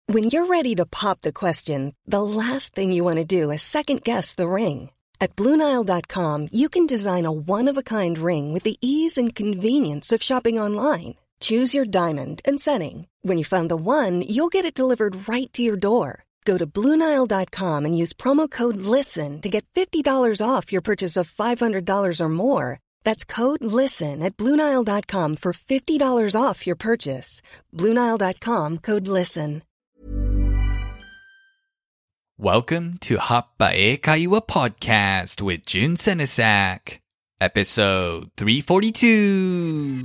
When you're ready to pop the question, the last thing you want to do is second-guess the ring. At BlueNile.com, you can design a one-of-a-kind ring with the ease and convenience of shopping online. Choose your diamond and setting. When you find the one, you'll get it delivered right to your door. Go to BlueNile.com and use promo code LISTEN to get $50 off your purchase of $500 or more. That's code LISTEN at BlueNile.com for $50 off your purchase. BlueNile.com, code LISTEN. Welcome to Happa Eikaiwa Podcast with Jun Senesak, episode 342.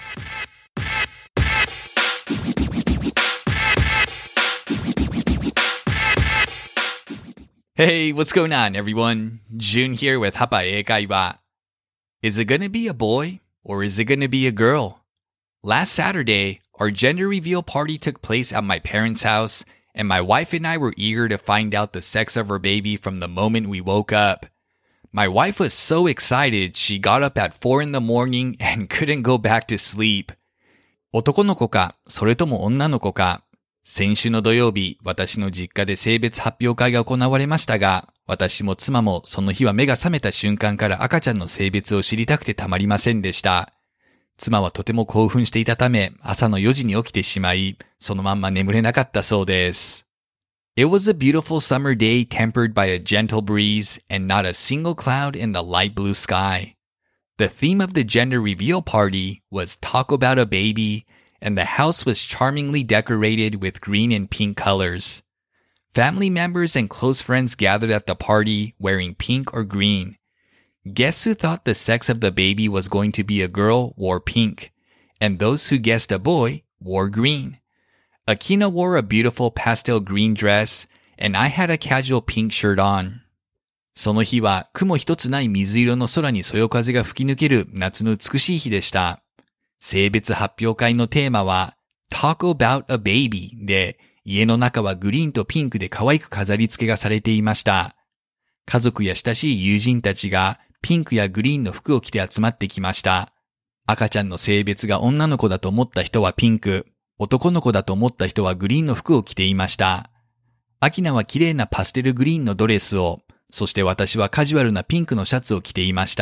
Hey, what's going on, everyone? Jun here with Happa Eikaiwa. Is it going to be a boy or is it going to be a girl? Last Saturday, our gender reveal party took place at my parents' house, and my wife and I were eager to find out the sex of our baby from the moment we woke up. My wife was so excited she got up at 4 in the morning and couldn't go back to sleep. 男の子か、それとも女の子か。先週の土曜日、私の実家で性別発表会が行われましたが、私も妻もその日は目が覚めた瞬間から赤ちゃんの性別を知りたくてたまりませんでした。妻はとても興奮していたため、朝の4時に起きてしまい、そのまんま眠れなかったそうです。It was a beautiful summer day tempered by a gentle breeze and not a single cloud in the light blue sky. The theme of the gender reveal party was Talk About a Baby, and the house was charmingly decorated with green and pink colors. Family members and close friends gathered at the party wearing pink or green. Guests who thought the sex of the baby was going to be a girl wore pink, and those who guessed a boy wore green. Akina wore a beautiful pastel green dress, and I had a casual pink shirt on. その日は雲一つない水色の空にそよ風が吹き抜ける夏の美しい日でした。性別発表会のテーマは Talk About a Baby で、家の中はグリーンとピンクで可愛く飾り付けがされていました。家族や親しい友人たちがピンクやグリーンの服を着て集まってきました。赤ちゃんの性別が女の子だと思った人はピンク、男の子だと思った人はグリーンの服を着ていました。アキナは綺麗なパステルグリーンのドレスを、そして私はカジュアルなピンクのシャツを着ていました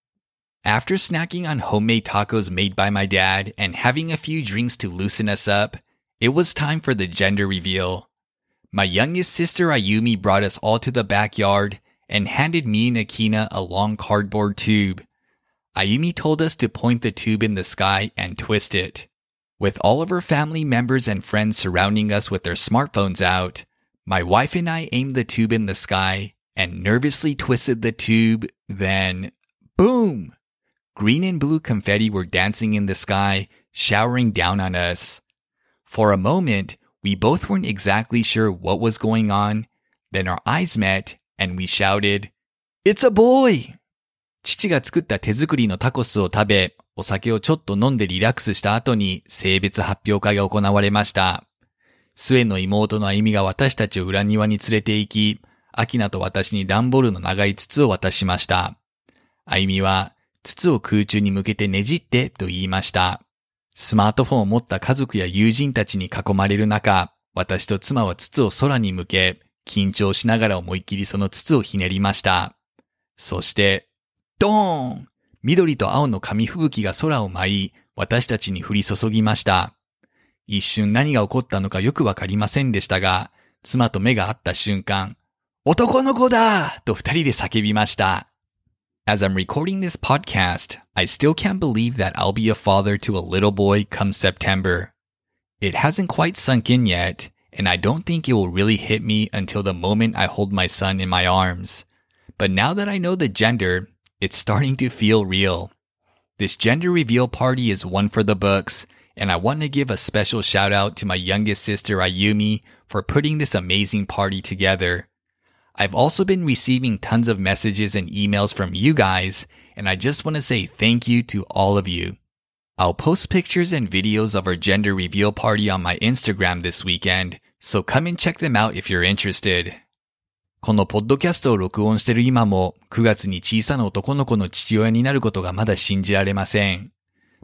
。After snacking on homemade tacos made by my dad and having a few drinks to loosen us up, it was time for the gender reveal. My youngest sister Ayumi brought us all to the backyard and handed me and Akina a long cardboard tube. Ayumi told us to point the tube in the sky and twist it. With all of her family members and friends surrounding us with their smartphones out, my wife and I aimed the tube in the sky and nervously twisted the tube, then boom! Green and blue confetti were dancing in the sky, showering down on us. For a moment, we both weren't exactly sure what was going on. Then our eyes met, and we shouted, It's a boy! 父が作った手作りのタコスを食べ、お酒をちょっと飲んでリラックスした後に性別発表会が行われました。末の妹のあゆみが私たちを裏庭に連れて行き、アキナと私に段ボールの長い筒を渡しました。あゆみは、筒を空中に向けてねじってと言いました。スマートフォンを持った家族や友人たちに囲まれる中、私と妻は筒を空に向け、緊張しながら思いっきりその筒をひねりました。そして、ドーン！緑と青の紙吹雪が空を舞い、私たちに降り注ぎました。一瞬何が起こったのかよくわかりませんでしたが、妻と目が合った瞬間、男の子だ！と二人で叫びました。As I'm recording this podcast, I still can't believe that I'll be a father to a little boy come September. It hasn't quite sunk in yet, and I don't think it will really hit me until the moment I hold my son in my arms. But now that I know the gender, it's starting to feel real. This gender reveal party is one for the books, and I want to give a special shout out to my youngest sister Ayumi for putting this amazing party together. I've also been receiving tons of messages and emails from you guys, and I just want to say thank you to all of you. I'll post pictures and videos of our gender reveal party on my Instagram this weekend, so come and check them out if you're interested. このポッドキャストを録音している今も9月に小さな男の子の父親になることがまだ信じられません。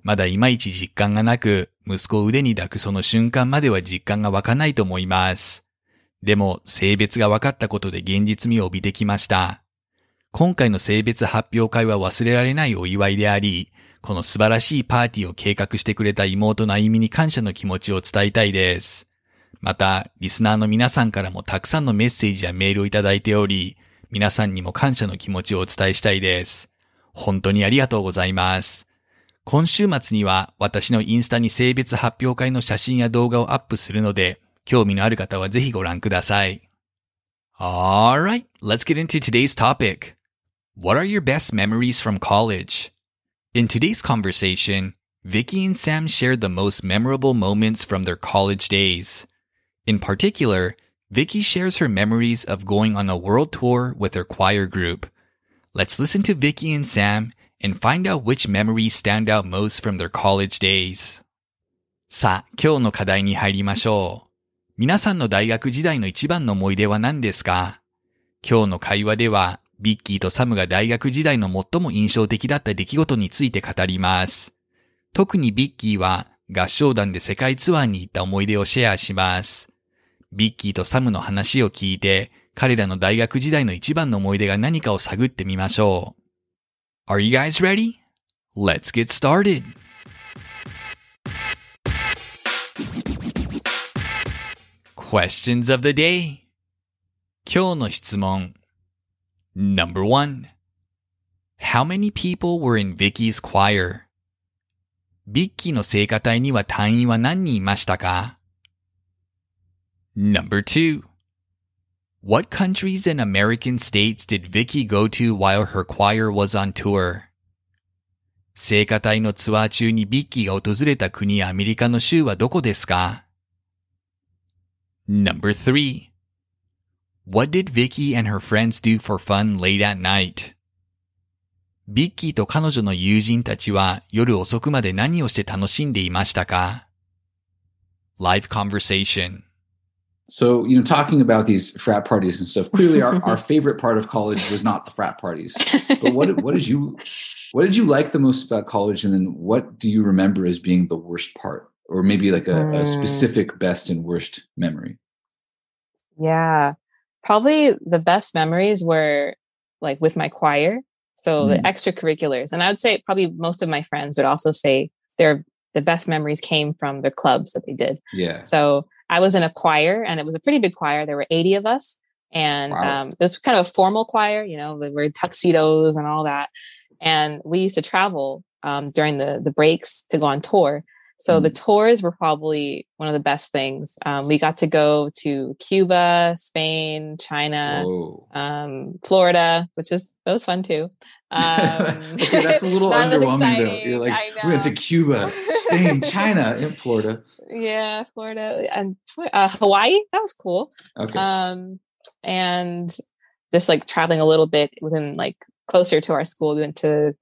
まだいまいち実感がなく、息子を腕に抱くその瞬間までは実感が湧かないと思います。でも、性別が分かったことで現実味を帯びてきました。今回の性別発表会は忘れられないお祝いであり、この素晴らしいパーティーを計画してくれた妹のあゆみに感謝の気持ちを伝えたいです。また、リスナーの皆さんからもたくさんのメッセージやメールをいただいており、皆さんにも感謝の気持ちをお伝えしたいです。本当にありがとうございます。今週末には私のインスタに性別発表会の写真や動画をアップするので、興味のある方はぜひご覧ください。Alright, let's get into today's topic. What are your best memories from college? In today's conversation, Vicky and Sam shared the most memorable moments from their college days. In particular, Vicky shares her memories of going on a world tour with her choir group. Let's listen to Vicky and Sam and find out which memories stand out most from their college days. さあ、今日の課題に入りましょう。皆さんの大学時代の一番の思い出は何ですか？今日の会話では、ビッキーとサムが大学時代の最も印象的だった出来事について語ります。特にビッキーは合唱団で世界ツアーに行った思い出をシェアします。ビッキーとサムの話を聞いて、彼らの大学時代の一番の思い出が何かを探ってみましょう。Are you guys ready? Let's get started! Questions of the day. 今日の質問。Number 1. How many people were in Vicky's choir? ビッキーの聖歌隊には隊員は何人いましたか？ Number 2. What countries and American states did Vicky go to while her choir was on tour? 聖歌隊のツアー中にビッキーが訪れた国やアメリカの州はどこですか？ Number 3. What did Vicky and her friends do for fun late at night? ビッキーと彼女の友人たちは夜遅くまで何をして楽しんでいましたか？ Live conversation. So, talking about these frat parties and stuff, clearly our favorite part of college was not the frat parties. But what did you like the most about college? And then what do you remember as being the worst part? Or maybe like a specific best and worst memory? Yeah, probably the best memories were like with my choir. So the extracurriculars. And I would say probably most of my friends would also say the best memories came from the clubs that they did. Yeah. So I was in a choir and it was a pretty big choir. There were 80 of us. And Wow. It was kind of a formal choir, we were tuxedos and all that. And we used to travel during the breaks to go on tour. So the tours were probably one of the best things. We got to go to Cuba, Spain, China, Florida, that was fun too. Okay, that's a little underwhelming though. You're like, we went to Cuba, Spain, China, and Florida. Yeah, Florida and Hawaii. That was cool. Okay. And just like traveling a little bit within like closer to our school. We went to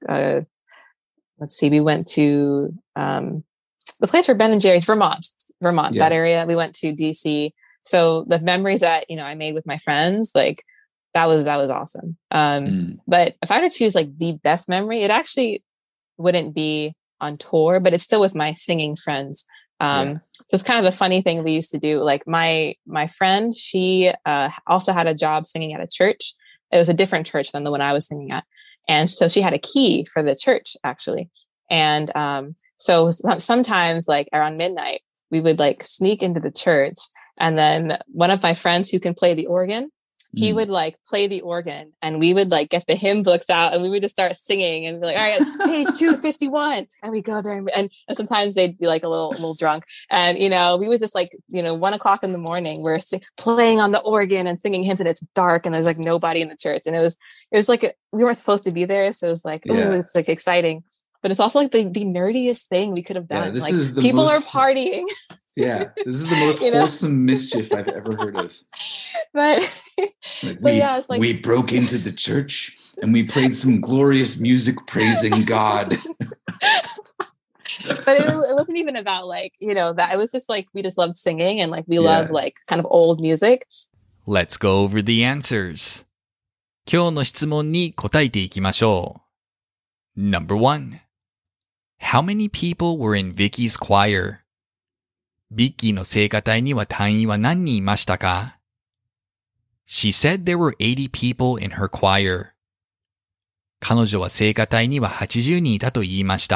we went to the place where Ben and Jerry's, Vermont, yeah. That area. We went to DC. So the memories that, I made with my friends, like that was awesome. But if I were to choose like the best memory, it actually wouldn't be on tour, but it's still with my singing friends. So it's kind of a funny thing we used to do. Like my friend, she also had a job singing at a church. It was a different church than the one I was singing at. And so she had a key for the church actually. And so sometimes like around midnight, we would like sneak into the church. And then one of my friends who can play the organ, he would like play the organ and we would like get the hymn books out and we would just start singing and be like, all right, page 251. And we go there and sometimes they'd be like a little drunk. And, we would just like, 1:00 in the morning, we're playing on the organ and singing hymns and it's dark and there's like nobody in the church. And it was like, we weren't supposed to be there. So it was like, it's like exciting. But it's also like the nerdiest thing we could have done. Yeah, like people are partying. Yeah, this is the most wholesome mischief I've ever heard of. But it's like we broke into the church and we played some glorious music praising God. But it wasn't even about like, that. It was just like we just loved singing and like we love like kind of old music. Let's go over the answers. 今日の質問に答えていきましょう。Number 1. How many people were in Vicky's choir? ビッキーの聖歌隊には隊員は何人いましたか？ She said there were 80 people in her choir. 彼女は聖歌隊には80人いたと言いました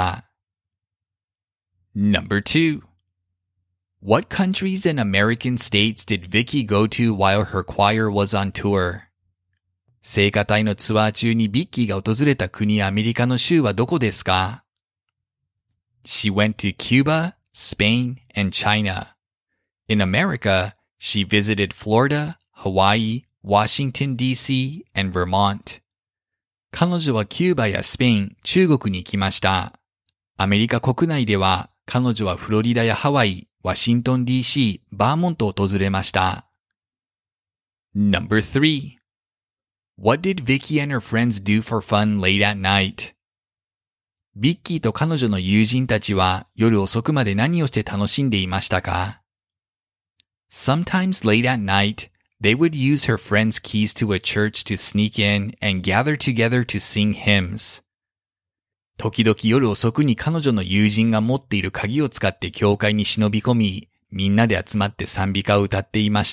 。Number 2. What countries and American states did Vicky go to while her choir was on tour? 聖歌隊のツアー中にビッキーが訪れた国やアメリカの州はどこですか？ She went to Cuba, Spain, and China. In America, she visited Florida, Hawaii, Washington, D.C., and Vermont. 彼女はキューバやスペイン、中国に行きました。アメリカ国内では彼女はフロリダやハワイ、ワシントン DC、バーモントを訪れました。Number 3. What did Vicky and her friends do for fun late at night? ビッキーと彼女の友人たちは夜遅くまで何をして楽しんでいましたか？ Sometimes late at night, they would use her friends' keys to a church to sneak in and gather together to sing hymns. 時々夜遅くに彼女の友人が持っている鍵を使って教会に忍び込み、みんなで集まって賛美歌を歌っていました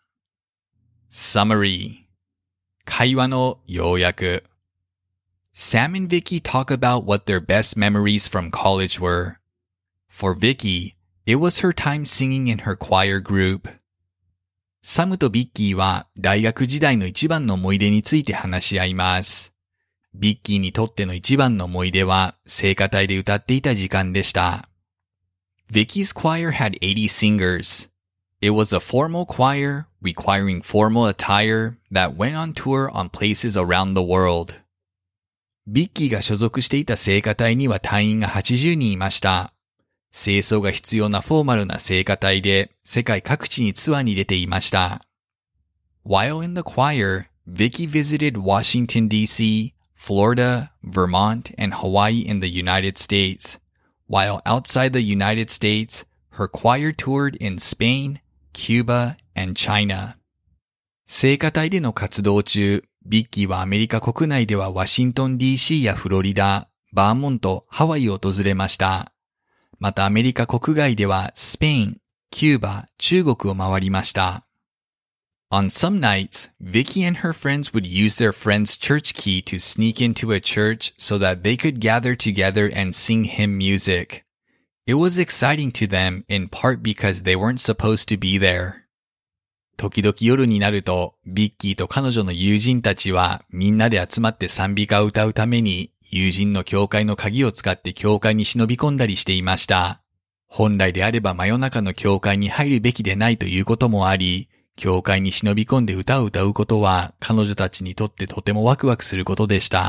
。Summary 会話の要約 Sam and Vicky talk about what their best memories from college were. For Vicky, it was her time singing in her choir group. サムとビッキーは大学時代の一番の思い出について話し合います。ビッキーにとっての一番の思い出は聖歌隊で歌っていた時間でした。Vicky's choir had 80 singers. It was a formal choir requiring formal attire that went on tour on places around the world. ビッキーが所属していた聖歌隊には隊員が80人いました。清掃が必要なフォーマルな聖歌隊で世界各地にツアーに出ていました。While in the choir, Vicky visited Washington, D.C., Florida, Vermont, and Hawaii in the United States. While outside the United States, her choir toured in Spain, Cuba, and China. 聖歌隊での活動中、ビッキーはアメリカ国内ではワシントン DC やフロリダ、バーモント、ハワイを訪れました。またアメリカ国外ではスペイン、キューバ、中国を回りました。On some nights, Vicky and her friends would use their friend's church key to sneak into a church so that they could gather together and sing hymn music. It was exciting to them in part because they weren't supposed to be there. 時々夜になると、ビッキーと彼女の友人たちはみんなで集まって賛美歌を歌うために、友人の教会の鍵を使って教会に忍び込んだりしていました。本来であれば真夜中の教会に入るべきでないということもあり、教会に忍び込んで歌を歌うことは彼女たちにとってとてもワクワクすることでした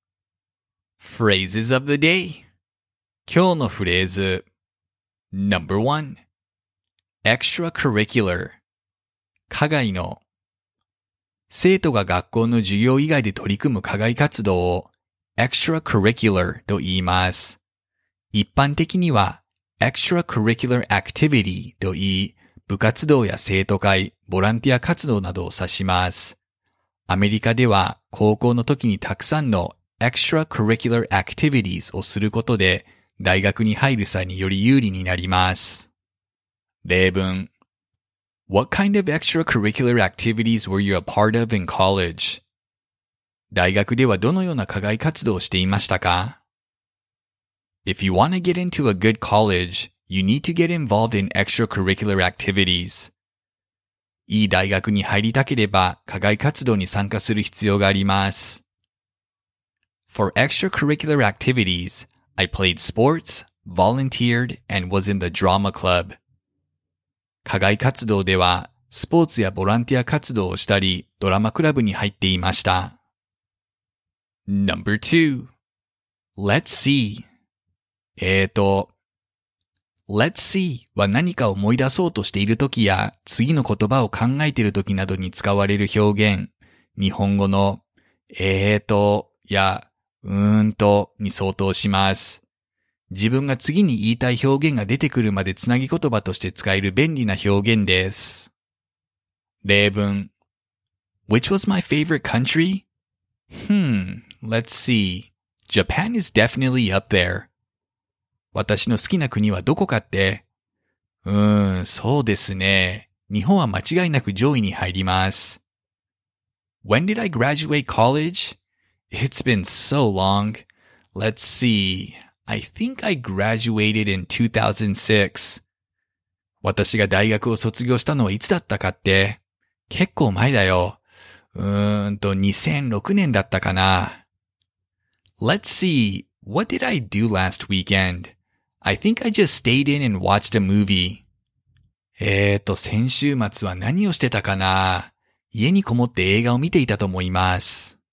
。Phrases of the day 今日のフレーズ Number 1 Extracurricular 課外の生徒が学校の授業以外で取り組む課外活動を extracurricular と言います。一般的には extracurricular activity と言い、部活動や生徒会、ボランティア活動などを指します。アメリカでは高校の時にたくさんの extracurricular activities をすることで大学に入る際により有利になります。例文 What kind of extracurricular activities were you a part of in college? 大学ではどのような課外活動をしていましたか？ If you want to get into a good college, you need to get involved in extracurricular activities. いい大学に入りたければ課外活動に参加する必要があります。For extracurricular activities, I played sports, volunteered, and was in the drama club. 課外活動ではスポーツやボランティア活動をしたり、ドラマクラブに入っていました。Number 2. Let's see. Let's see は何かを思い出そうとしているときや、次の言葉を考えているときなどに使われる表現。日本語のやに相当します。自分が次に言いたい表現が出てくるまでつなぎ言葉として使える便利な表現です。例文 Which was my favorite country? Let's see. Japan is definitely up there. 私の好きな国はどこかって。そうですね。日本は間違いなく上位に入ります。When did I graduate college? It's been so long. Let's see. I think I graduated in 2006. 私が大学を卒業したのはいつだったかって。結構前だよ。2006年だったかな。Let's see. What did I do last weekend? I think I just stayed in and watched a movie. 先週末は何をしてたかな。家にこもって映画を見ていたと思います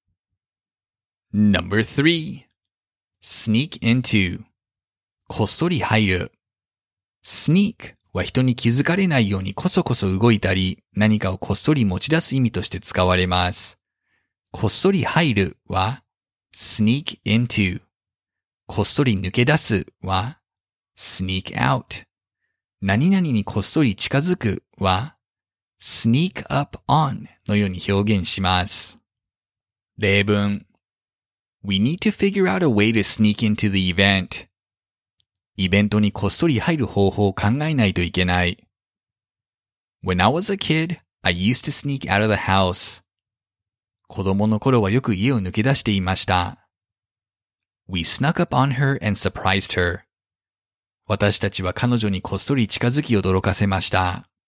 。No.3 Sneak into こっそり入る。Sneak は人に気づかれないようにこそこそ動いたり、何かをこっそり持ち出す意味として使われます。こっそり入るは sneak into。こっそり抜け出すは sneak out。何々にこっそり近づくは sneak up on のように表現します。例文 We need to figure out a way to sneak into the event. イベントにこっそり入る方法を考えないといけない。When I was a kid, I used to sneak out of the house. 子供の頃はよく家を抜け出していました。We snuck up on her and surprised her. 私たちは彼女にこっそり近づき驚かせました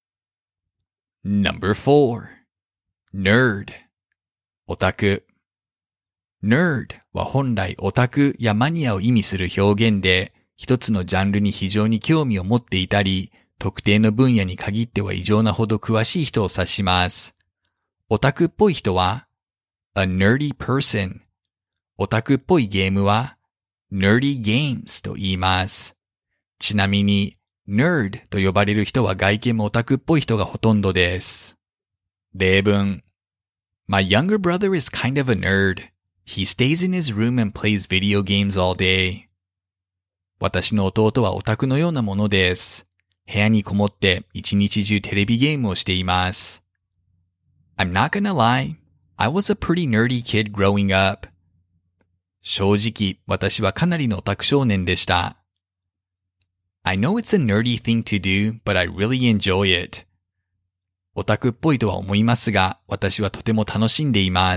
。No.4 Nerd オタク Nerd は本来オタクやマニアを意味する表現で、一つのジャンルに非常に興味を持っていたり、特定の分野に限っては異常なほど詳しい人を指します。オタクっぽい人は a nerdy person。オタクっぽいゲームは nerdy games と言います。ちなみに nerd と呼ばれる人は外見もオタクっぽい人がほとんどです。例文 My younger brother is kind of a nerd. He stays in his room and plays video games all day. 私の弟はオタクのようなものです。部屋にこもって一日中テレビゲームをしています。I'm not gonna lie. I was a pretty nerdy kid growing up. 正直、私はかなりのオタク少年でした。I know it's a nerdy thing to do, but I really enjoy it. オタクっぽいとは思いますが、私はとても楽しんでいます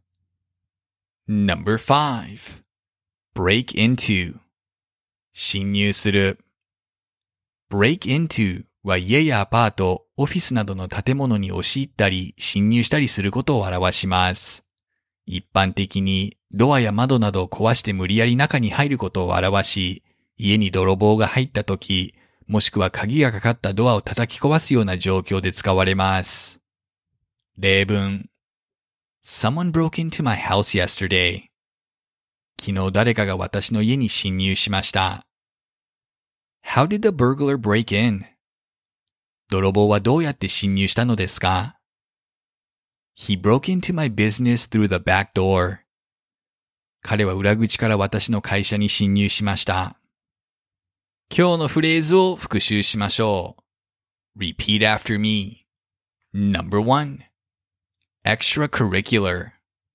。No.5 Break into 侵入する。break into は家やアパート、オフィスなどの建物に押し入ったり侵入したりすることを表します。一般的にドアや窓などを壊して無理やり中に入ることを表し、家に泥棒が入ったとき、もしくは鍵がかかったドアを叩き壊すような状況で使われます。例文 Someone broke into my house yesterday. 昨日誰かが私の家に侵入しました。How did the burglar break in? 泥棒はどうやって侵入したのですか？ He broke into my business through the back door. 彼は裏口から私の会社に侵入しました。今日のフレーズを復習しましょう。Repeat after me. No.1 Extracurricular.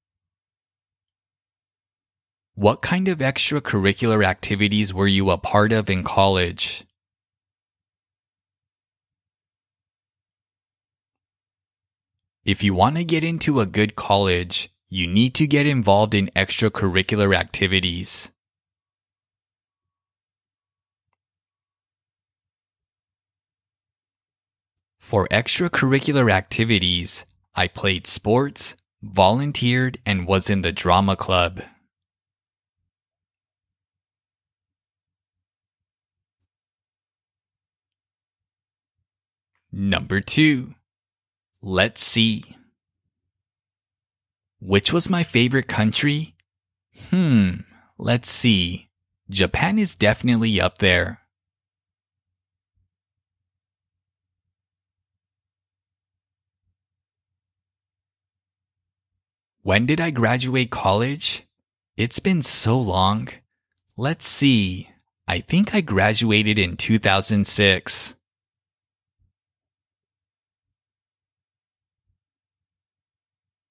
What kind of extracurricular activities were you a part of in college? If you want to get into a good college, you need to get involved in extracurricular activities. For extracurricular activities, I played sports, volunteered, and was in the drama club. No.2 Let's see. Which was my favorite country? Let's see. Japan is definitely up there. When did I graduate college? It's been so long. Let's see. I think I graduated in 2006.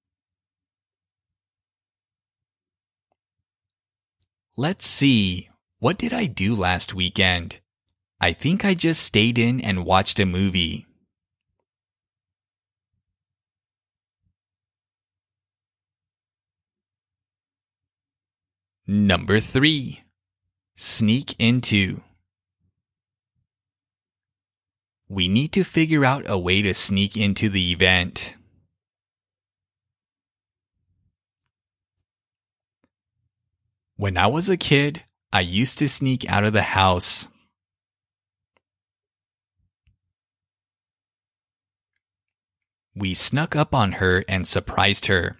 Let's see. What did I do last weekend? I think I just stayed in and watched a movie. Number 3. Sneak into. We need to figure out a way to sneak into the event. When I was a kid, I used to sneak out of the house. We snuck up on her and surprised her.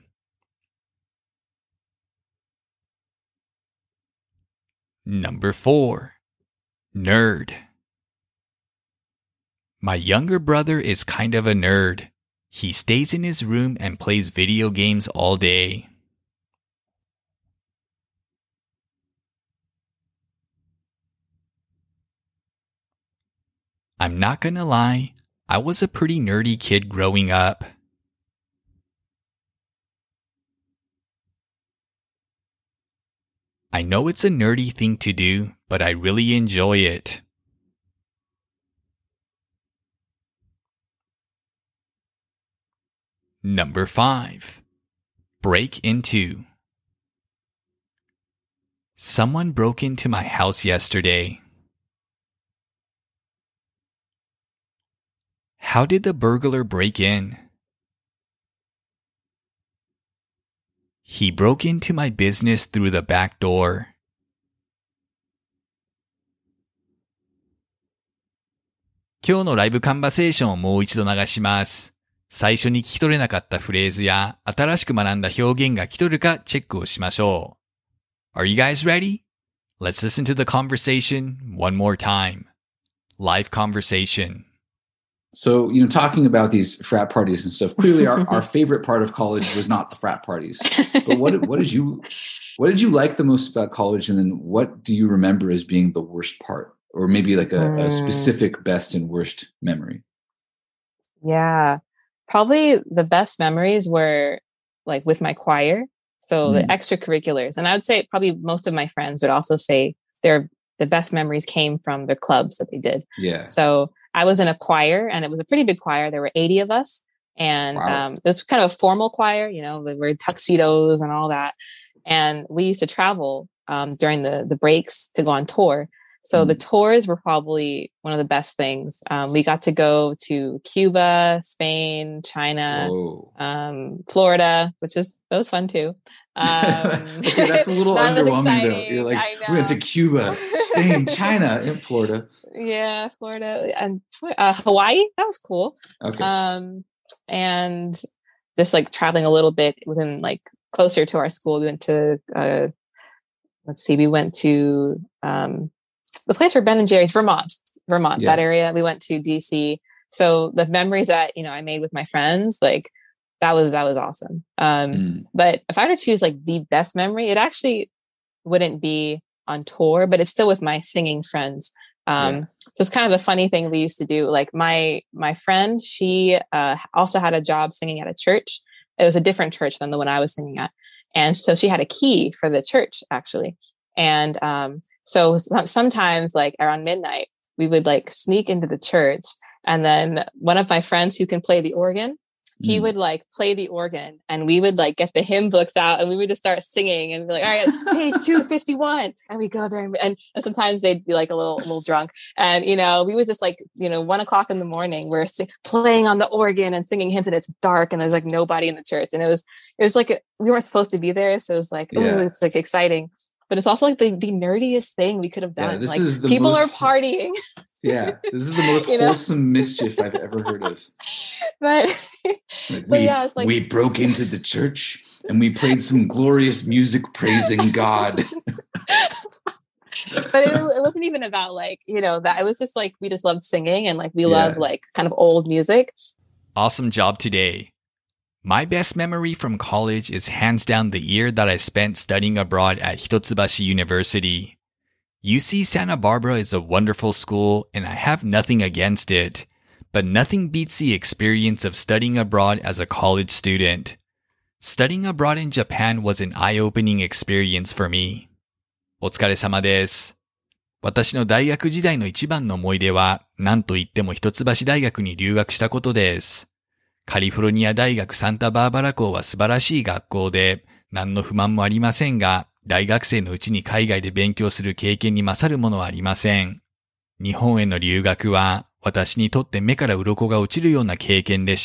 Number 4. Nerd. My younger brother is kind of a nerd. He stays in his room and plays video games all day. I'm not gonna lie, I was a pretty nerdy kid growing up. I know it's a nerdy thing to do, but I really enjoy it. Number 5. Break into. Someone broke into my house yesterday. How did the burglar break in? He broke into my business through the back door.今日のライブカンバセーションをもう一度流します。最初に聞き取れなかったフレーズや新しく学んだ表現が聞き取れるかチェックをしましょう。Are you guys ready? Let's listen to the conversation one more time. Live conversation. So, talking about these frat parties and stuff, clearly our favorite part of college was not the frat parties. But what did you like the most about college? And then what do you remember as being the worst part? Or maybe like a specific best and worst memory? Yeah. Probably the best memories were like with my choir. So the extracurriculars. And I would say probably most of my friends would also say the best memories came from the clubs that they did. Yeah. So I was in a choir and it was a pretty big choir. There were 80 of us and it was kind of a formal choir, we were tuxedos and all that. And we used to travel during the breaks to go on tour. So the tours were probably one of the best things. We got to go to Cuba, Spain, China, Florida, that was fun too. Okay, that's a little underwhelming though. You're like, we went to Cuba, Spain, China, and Florida. Yeah, Florida and Hawaii. That was cool. Okay. And just like traveling a little bit within like closer to our school. We went to we went to the place where Ben and Jerry's, Vermont, yeah. That area. We went to DC. So the memories that, I made with my friends, like that was awesome. But if I were to choose like the best memory, it actually wouldn't be on tour, but it's still with my singing friends. So it's kind of a funny thing we used to do. Like my friend, she also had a job singing at a church. It was a different church than the one I was singing at. And so she had a key for the church actually. And so sometimes like around midnight, we would like sneak into the church. And then one of my friends who can play the organ, he would like play the organ and we would like get the hymn books out and we would just start singing and be like, all right, page 251. And we go there and sometimes they'd be like a little drunk. And, we would just like, 1 o'clock in the morning, we're playing on the organ and singing hymns and it's dark and there's like nobody in the church. And it was like, we weren't supposed to be there. So it was like, it's like exciting. But it's also like the nerdiest thing we could have done. Yeah, like people are partying. Yeah, this is the most wholesome mischief I've ever heard of. But it's like we broke into the church and we played some glorious music praising God. But it wasn't even about like, that. It was just like we just loved singing and like we love like kind of old music. Awesome job today. My best memory from college is hands down the year that I spent studying abroad at Hitotsubashi University. UC Santa Barbara is a wonderful school and I have nothing against it, but nothing beats the experience of studying abroad as a college student. Studying abroad in Japan was an eye-opening experience for me. お疲れ様です。 私の大学時代の一番の思い出は、何と言っても一橋大学に留学したことです。カリフォルニア大学サンタバーバラ校は素晴らしい学校で、何の不満もありませんが、大学生のうちに海外で勉強する経験に勝るものはありません。日本への留学は、私にとって目から鱗が落ちるような経験でした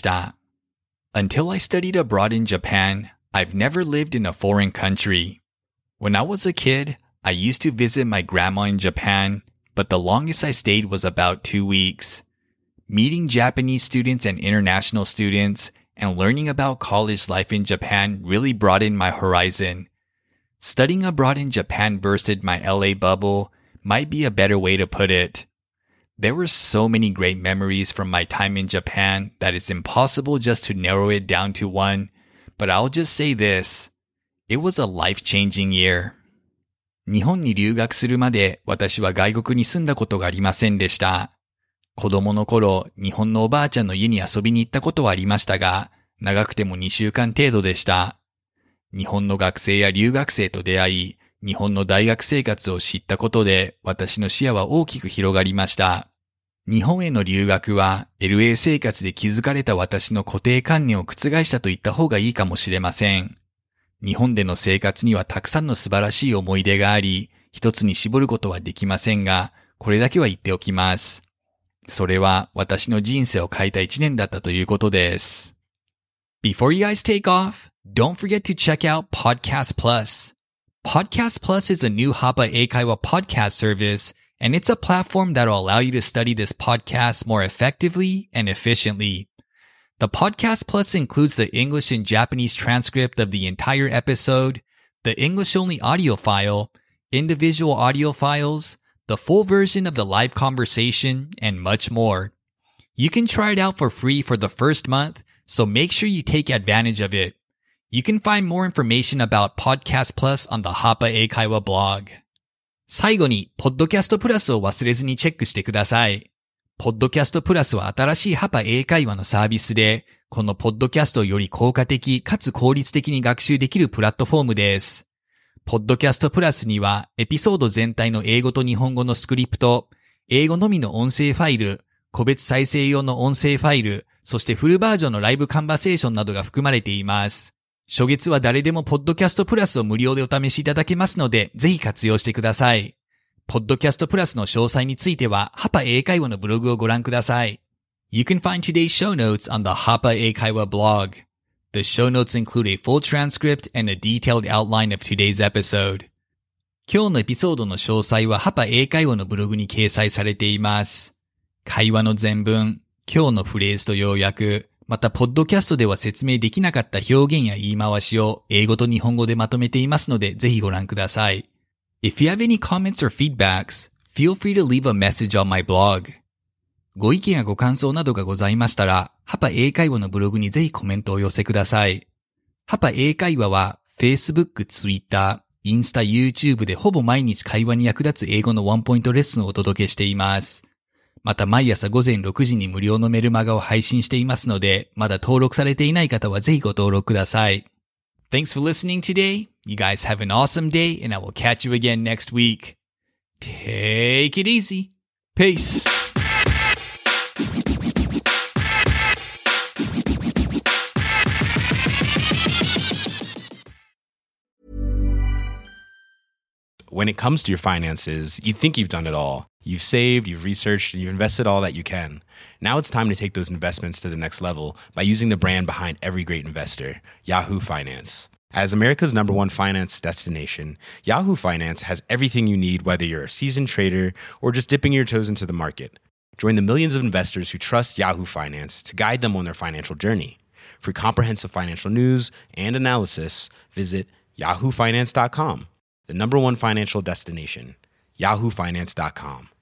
。Until I studied abroad in Japan, I've never lived in a foreign country. When I was a kid, I used to visit my grandma in Japan, but the longest I stayed was about 2 weeks. Meeting Japanese students and international students and learning about college life in Japan really broadened my horizon. Studying abroad in Japan bursted my LA bubble might be a better way to put it. There were so many great memories from my time in Japan that it's impossible just to narrow it down to one, but I'll just say this. It was a life-changing year. 日本に留学するまで私は外国に住んだことがありませんでした。子供の頃、日本のおばあちゃんの家に遊びに行ったことはありましたが、長くても2週間程度でした。日本の学生や留学生と出会い、日本の大学生活を知ったことで、私の視野は大きく広がりました。日本への留学は、LA 生活で築かれた私の固定観念を覆したと言った方がいいかもしれません。日本での生活にはたくさんの素晴らしい思い出があり、一つに絞ることはできませんが、これだけは言っておきます。それは私の人生を変えた一年だったということです。Before you guys take off, don't forget to check out Podcast Plus. Podcast Plus is a new Hapa Eikaiwa podcast service, and it's a platform that will allow you to study this podcast more effectively and efficiently.The Podcast Plus includes the English and Japanese transcript of the entire episode, the English-only audio file, individual audio files, the full version of the live conversation, and much more. You can try it out for free for the first month, so make sure you take advantage of it. You can find more information about Podcast Plus on the Hapa Eikaiwa blog. 最後に、Podcast Plus を忘れずにチェックしてください。ポッドキャストプラスは新しいハパ英会話のサービスで、このポッドキャストをより効果的かつ効率的に学習できるプラットフォームです。ポッドキャストプラスにはエピソード全体の英語と日本語のスクリプト、英語のみの音声ファイル、個別再生用の音声ファイル、そしてフルバージョンのライブカンバセーションなどが含まれています。初月は誰でもポッドキャストプラスを無料でお試しいただけますので、ぜひ活用してください。ポッドキャストプラスの詳細については、ハパ英会話のブログをご覧ください。You can find today's show notes on the Hapa Eikaiwa blog. The show notes include a full transcript and a detailed outline of today's episode. 今日のエピソードの詳細はハパ英会話のブログに掲載されています。会話の全文、今日のフレーズと要約、またポッドキャストでは説明できなかった表現や言い回しを英語と日本語でまとめていますので、ぜひご覧ください。If you have any comments or feedbacks, feel free to leave a message on my blog. ご意見やご感想などがございましたら、ハパ英会話のブログにぜひコメントをお寄せください。ハパ英会話は Facebook、Twitter、インスタ、YouTube でほぼ毎日会話に役立つ英語のワンポイントレッスンをお届けしています。また毎朝午前6時に無料のメルマガを配信していますので、まだ登録されていない方はぜひご登録ください。Thanks for listening today. You guys have an awesome day and I will catch you again next week. Take it easy. Peace. When it comes to your finances, you think you've done it all. You've saved, you've researched, and you've invested all that you can. Now it's time to take those investments to the next level by using the brand behind every great investor, Yahoo Finance. As America's #1 finance destination, Yahoo Finance has everything you need, whether you're a seasoned trader or just dipping your toes into the market. Join the millions of investors who trust Yahoo Finance to guide them on their financial journey. For comprehensive financial news and analysis, visit yahoofinance.com. The #1 financial destination, yahoofinance.com.